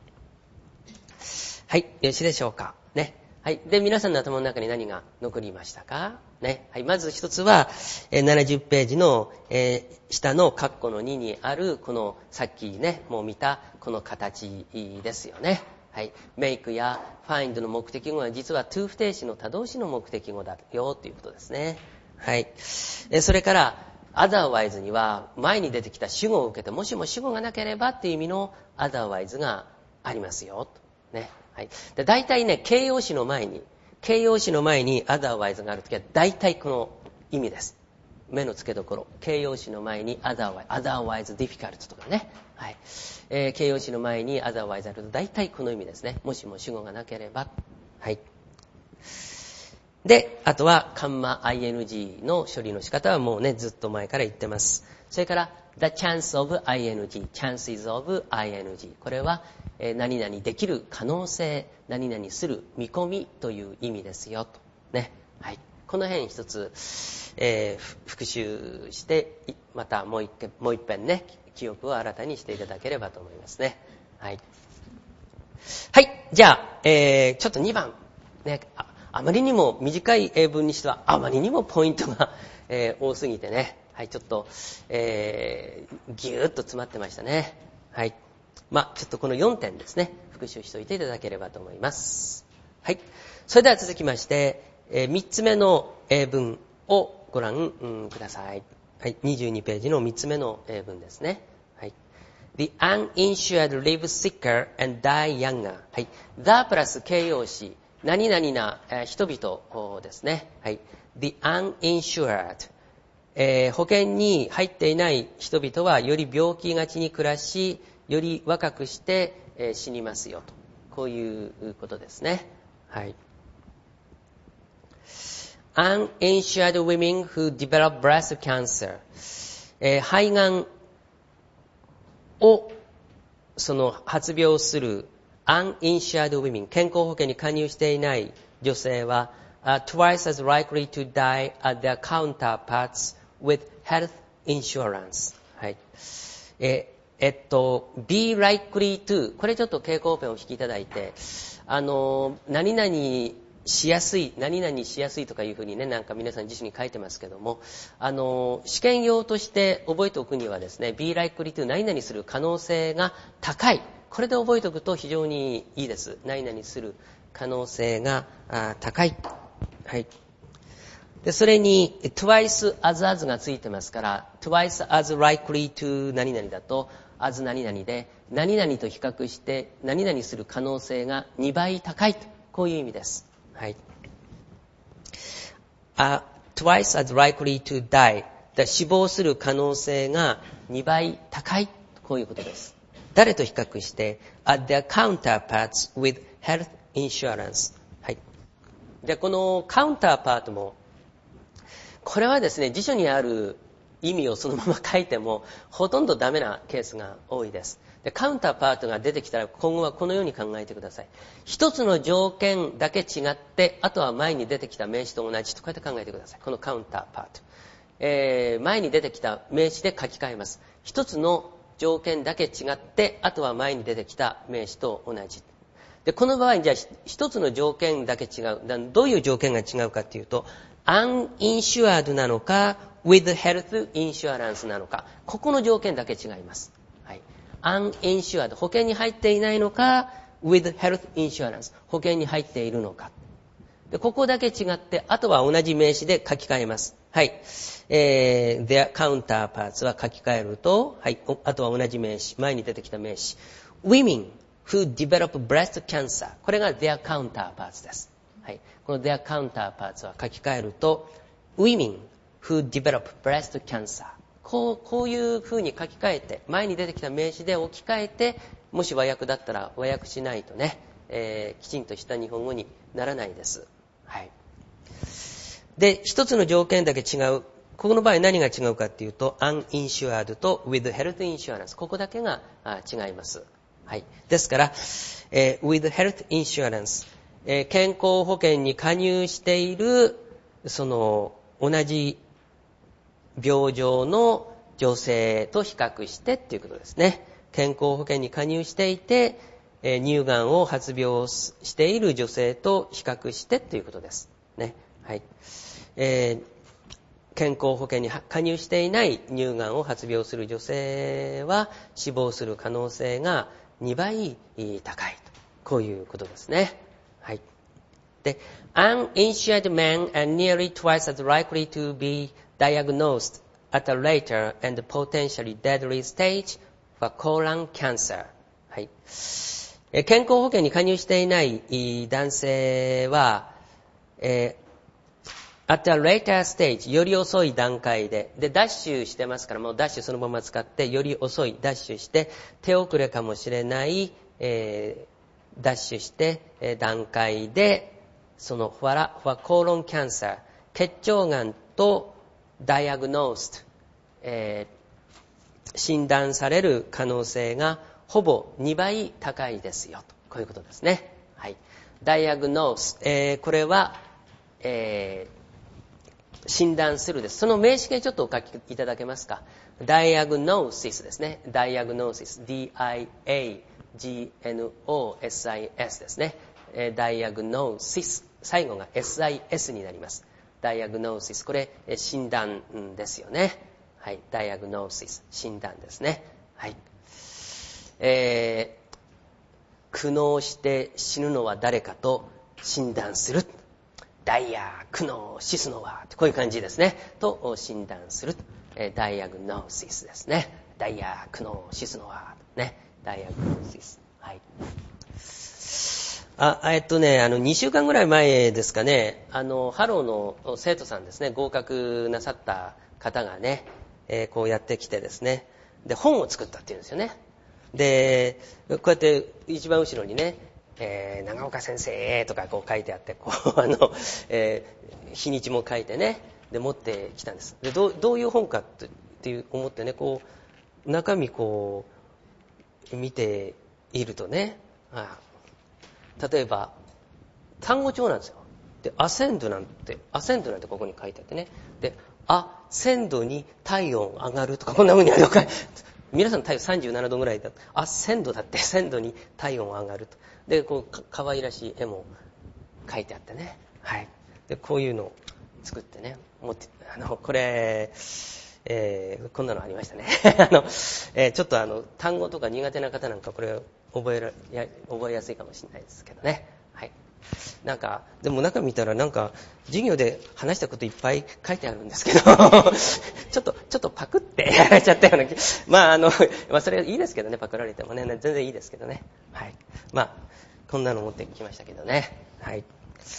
はい。よろしいでしょうか。ね。はい。で、皆さんの頭の中に何が残りましたかね。はい。まず一つは、えー、ななじゅっページの、えー、下の括弧のににある、この、さっきね、もう見た、この形ですよね。 はい、make や find の目的語は実は to 不定詞の他動詞の目的語だよということですね。はい。それから、otherwise には前に出てきた主語を受けて、もしも主語がなければっていう意味の otherwise がありますよ。ね。はい。で、大体ね、形容詞の前に、形容詞の前に otherwise があるときは大体この意味です。目の付けどころ。形容詞の前に otherwise, otherwise difficult とかね。はい。えー、形容詞の前に otherwise あると大体この意味ですね。もしも主語がなければ。はい。で、あとは、カンマ ing の処理の仕方はもうね、ずっと前から言ってます。それから、the chance of ing, chances of ing。これは、えー、何々できる可能性、何々する見込みという意味ですよ、と。ね。はい。この辺一つ、えー、復習して、またもう一回、もう一遍ね、記憶を新たにしていただければと思いますね。はい。はい。じゃあ、えー、ちょっとにばん。ね。ああまりにも短い英文にしてはあまりにもポイントが、えー、多すぎてね、はい、ちょっと、えー、ぎゅーっと詰まってましたね。はい。まあ、ちょっとこのよんてんですね、復習しておいていただければと思います。はい。それでは続きまして、えー、みっつめの英文をご覧、うん、ください。はい。にじゅうにページのみっつめの英文ですね。はい。The uninsured live sicker and die younger。はい。the プラス形容詞。何々な人々ですね。はい。the uninsured、えー、保険に入っていない人々はより病気がちに暮らし、より若くして、えー、死にますよと。こういうことですね。はい。uninsured women who develop breast cancer、えー、肺がんをその発病するuninsured women、健康保険に加入していない女性は、uh, twice as likely to die as their counterparts with health insurance。はい。え、えっと、be likely to、これちょっと蛍光ペンをお引きいただいて、あの、何々しやすい、何々しやすいとかいうふうにね、なんか皆さん自身に書いてますけども、あの、試験用として覚えておくにはですね、be likely to 何々する可能性が高い。これで覚えておくと非常にいいです。何々する可能性が高い。はい。で、それに twice as as がついてますから、twice as likely to 何々だと as 何々で、何々と比較して何々する可能性がにばい高い。こういう意味です。はい。Uh, twice as likely to die。死亡する可能性がにばい高い。こういうことです。誰と比較して at their counterparts with health insurance。はい。で、このカウンターパートも、これはですね、辞書にある意味をそのまま書いても、ほとんどダメなケースが多いです。で、カウンターパートが出てきたら、今後はこのように考えてください。一つの条件だけ違って、あとは前に出てきた名詞と同じとこうやって考えてください。このカウンターパート。えー、前に出てきた名詞で書き換えます。一つの条件だけ違って、あとは前に出てきた名詞と同じ。で、この場合、じゃあ、一つの条件だけ違う。どういう条件が違うかっていうと、uninsured なのか、with health insurance なのか。ここの条件だけ違います。はい。uninsured、保険に入っていないのか、with health insurance、保険に入っているのか。で、ここだけ違って、あとは同じ名詞で書き換えます。はい。えー、their counterparts は書き換えると、はい。あとは同じ名詞。前に出てきた名詞。women who develop breast cancer。これが their counterparts です。はい。この their counterparts は書き換えると、women who develop breast cancer。こう、こういう風に書き換えて、前に出てきた名詞で置き換えて、もし和訳だったら和訳しないとね、えー、きちんとした日本語にならないです。はい。で、一つの条件だけ違う。ここの場合何が違うかっていうと、uninsured と with health insurance。ここだけが違います。はい。ですから、えー、with health insurance、えー、健康保険に加入している、その、同じ病状の女性と比較してっていうことですね。健康保険に加入していて、えー、乳がんを発病している女性と比較してっていうことです。ね。はい。えー、健康保険に加入していない乳がんを発病する女性は死亡する可能性がにばい高いこういうことですね。はい。で、uninsured men are nearly twice as likely to be diagnosed at a later and potentially deadly stage for colon cancer。はい。健康保険に加入していない男性は、えー、at a later stage、より遅い段階で、で、ダッシュしてますから、もうダッシュそのまま使って、より遅いダッシュして、手遅れかもしれない、えー、ダッシュして、えー、段階で、その、ファラ、ファコーロンキャンサー、結腸がんとダイアグノースト、えー、診断される可能性がほぼにばい高いですよと。こういうことですね。はい。ダイアグノース、えー、これは、えー、診断するです。その名詞形ちょっとお書きいただけますか。ダイアグノーシスですね。ダイアグノーシス。ディーアイエージーエヌオーエスアイエス ですね。ダイアグノーシス。最後が エスアイエス になります。ダイアグノーシス。これ、診断ですよね。はい。ダイアグノーシス。診断ですね。はい。えー、苦悩して死ぬのは誰かと診断する。ダイヤ、苦悩、死すのは、こういう感じですね。と診断する。ダイアグノーシスですね。ダイヤ、苦悩、死すのは、ね。ダイアグノーシス。はい。あ、えっとね、あの、にしゅうかんぐらい前ですかね、あの、ハローの生徒さんですね、合格なさった方がね、えー、こうやってきてですね、で、本を作ったっていうんですよね。で、こうやって一番後ろにね、えー、長岡先生とかこう書いてあって、こう、あの、えー、日にちも書いてね、で、持ってきたんです。で、どう、どういう本かっていう思ってね、こう、中身こう、見ているとね、ああ例えば、単語帳なんですよ。で、アセンドなんて、アセンドなんてここに書いてあってね。で、アセンドに体温上がるとか、こんな風にあるのか。皆さん体温さんじゅうななどぐらいだと、アセンドだって、センドに体温上がると。で、こう、か、かわいらしい絵も書いてあってね。はい。で、こういうのを作ってね、持って、あの、これ、えー、こんなのありましたね。あの、えー、ちょっとあの、単語とか苦手な方なんかこれ覚えら、や、覚えやすいかもしれないですけどね。はい。なんか、でも中見たらなんか、授業で話したこといっぱい書いてあるんですけど、ちょっと、ちょっとパクってやられちゃったような気、まああの、まあそれいいですけどね、パクられてもね、全然いいですけどね。はい。まあ、こんなの持ってきましたけどね。はい。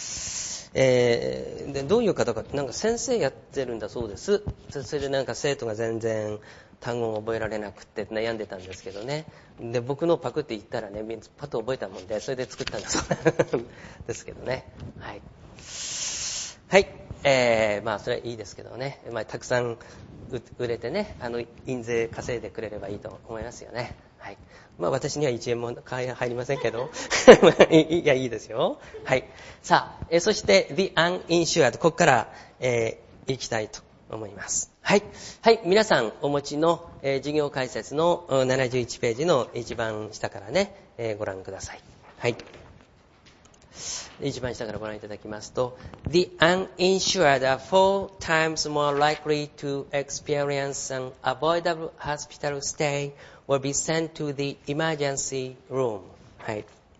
えー、でどういう方かってなんか先生やってるんだそうです。それでなんか生徒が全然単語を覚えられなくて悩んでたんですけどね。で僕のパクって言ったらねパッと覚えたもんでそれで作ったんだそうですけどね。はいはい、えー、まあそれはいいですけどね、まあ、たくさん売れてねあの印税稼いでくれればいいと思いますよね。はい。まあ私にはいちえんも入りませんけどいやいいですよ。はい。さあ、えー、そして The Uninsured ここから、えー、行きたいと思います。はい。はい。皆さんお持ちの、えー、授業解説のななじゅういちページの一番下からね、えー、ご覧ください。はい。一番下からご覧いただきますと The uninsured are four times more likely to experience an avoidable hospital stay or be sent to the emergency room。はい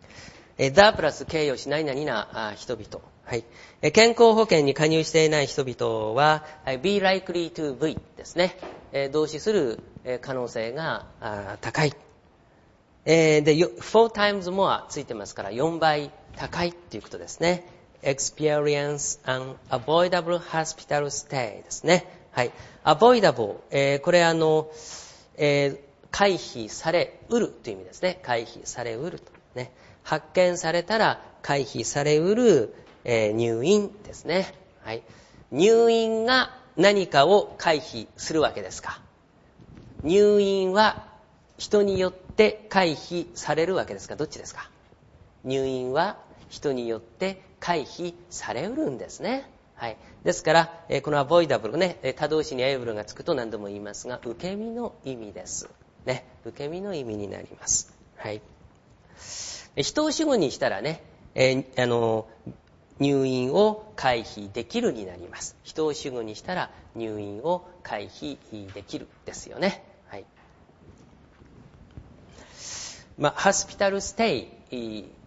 。The プラス形容詞何々な人々。はい。健康保険に加入していない人々は be likely to be ですね。動詞する可能性が高い。で、four times more ついてますからよんばい高いっていうことですね。experience an avoidable hospital stay ですね。はい。avoidable、えー、これあの、えー、回避されうるという意味ですね。回避されうると。ね。発見されたら回避されうる、えー、入院ですね。はい。入院が何かを回避するわけですか。入院は人によって回避されるわけですか。どっちですか。入院は人によって回避されうるんですね。はい。ですから、えー、この avoidable ね、他動詞に able がつくと何度も言いますが、受け身の意味です。ね。受け身の意味になります。はい。人を主語にしたらね、えー、あの、入院を回避できるになります。人を主語にしたら入院を回避できるですよね。はい。まあ、ホスピタルステイ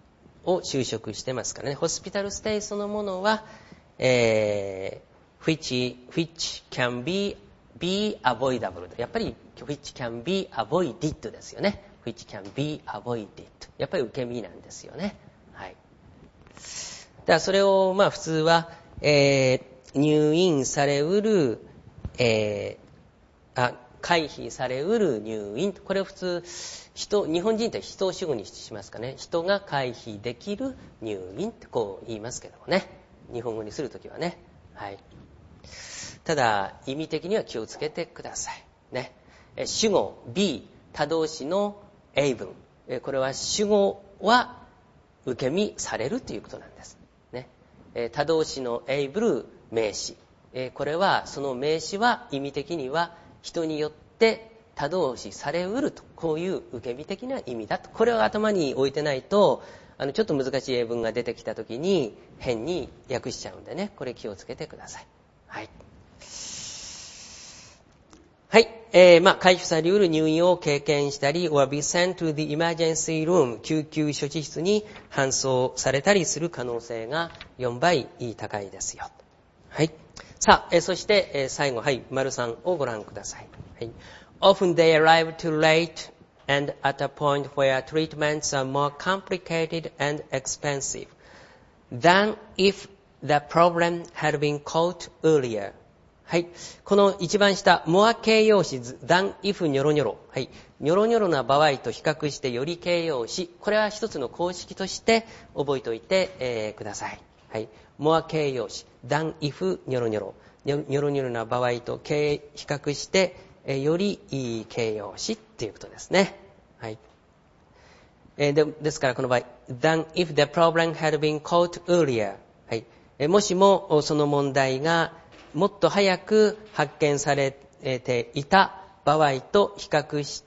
を修飾してますからね。ホスピタルステイそのものは、えー、which, which can be, be avoidable。やっぱり which can be avoided ですよね。which can be avoided。やっぱり受け身なんですよね。はい。だからそれを、まあ普通は、えー、入院されうる、えー、あ、回避されうる入院。これを普通、人、日本人って人を主語にしますかね。人が回避できる入院ってこう言いますけどもね。日本語にするときはね。はい。ただ、意味的には気をつけてください。ね。主語 be、他動詞の A 文。これは主語は受け身されるということなんです。ね。他動詞の A 文名詞。これは、その名詞は意味的には人によって他動詞されうると、こういう受け身的な意味だと。これを頭に置いてないと、あの、ちょっと難しい英文が出てきたときに変に訳しちゃうんでね、これ気をつけてください。はい。はい。えー、まあ、回避されうる入院を経験したり、or be sent to the emergency room、救急処置室に搬送されたりする可能性がよんばい高いですよ。はい。さあ、えー、そして、えー、最後、はい、丸さんをご覧ください。はい。Often they arrive too late and at a point where treatments are more complicated and expensive than if the problem had been caught earlier. はい。この一番下、more 形容詞 than if ニョロニョロ。はい。ニョロニョロな場合と比較してより形容詞。これは一つの公式として覚えておいて、えー、ください。はい。more 形容詞 than if ニョロニョロ。ニョロニョロな場合と比較して、えー、よりいい形容詞っていうことですね。はい。えー、で、ですからこの場合、than if the problem had been caught earlier。はい。えー、もしもその問題がもっと早く発見されていた場合と比較して、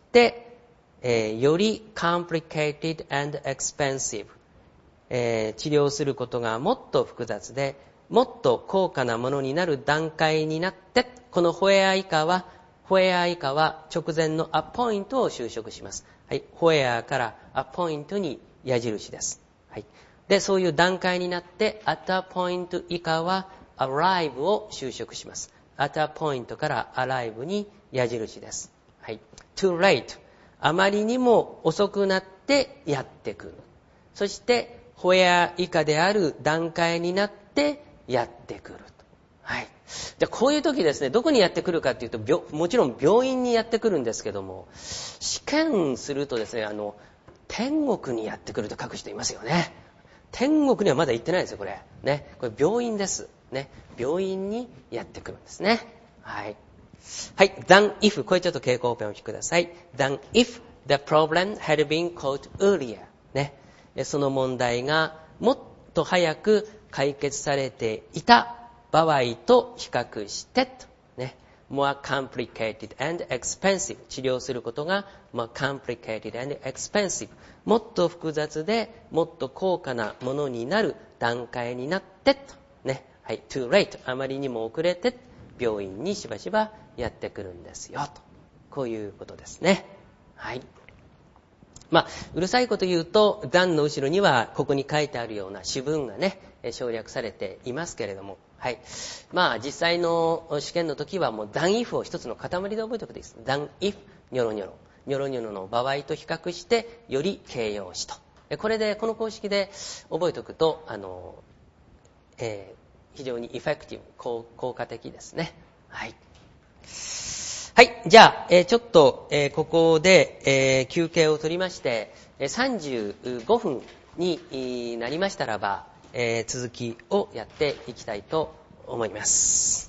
えー、より complicated and expensive、えー、治療することがもっと複雑で、もっと高価なものになる段階になって、この where 以下は、where 以下は直前の appoint を修飾します。はい。where から appoint に矢印です。はい。で、そういう段階になって、at a point 以下は、arrive を修飾します。at a point から arrive に矢印です。はい。too late。あまりにも遅くなってやってくる。そして、where 以下である段階になってやってくる。はい。じゃあこういう時ですね、どこにやってくるかっていうと、もちろん病院にやってくるんですけども、試験するとですね、あの、天国にやってくると書く人いますよね。天国にはまだ行ってないですよ、これ。ね。これ病院です。ね。病院にやってくるんですね。はい。はい。than if、これちょっと蛍光ペンをお引きください。than if the problem had been caught earlier。ね。その問題がもっと早く解決されていた場合と比較してと。ね。more complicated and expensive。治療することが more complicated and expensive。もっと複雑でもっと高価なものになる段階になってと。ね。はい。too late。あまりにも遅れて病院にしばしばやってくるんですよと。こういうことですね。はい。まあ、うるさいこと言うと、than の後ろにはここに書いてあるような主文がね、省略されていますけれども、はい。まあ、実際の試験の時はもう than if を一つの塊で覚えておくといいです。than if ニョロニョロ。ニョロニョロの場合と比較して、より形容詞と。これで、この公式で覚えておくと、あの、えー、非常にエフェクティブ、効果的ですね。はい。はい。じゃあ、えー、ちょっと、えー、ここで、えー、休憩を取りまして、さんじゅうごふんになりましたらば、えー、続きをやっていきたいと思います。